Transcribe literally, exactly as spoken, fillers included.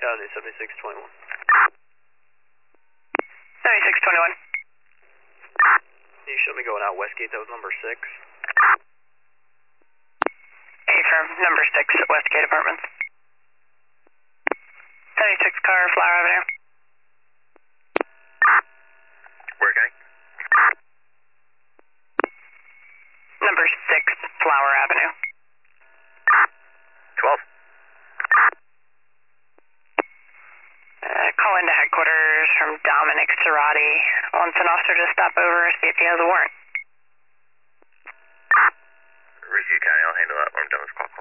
Avenue seventy-six twenty-one. seventy-six twenty-one. You showed me going out Westgate, that was number six. A-firm, number six at Westgate Apartments. seventy-six car, Flower Avenue. Where, gang? Number six, Flower Avenue. twelve. Uh, call into headquarters from Dominic Cerati. Wants an officer to stop over, see if he has a warrant. Review County, I'll handle that when I'm done with call.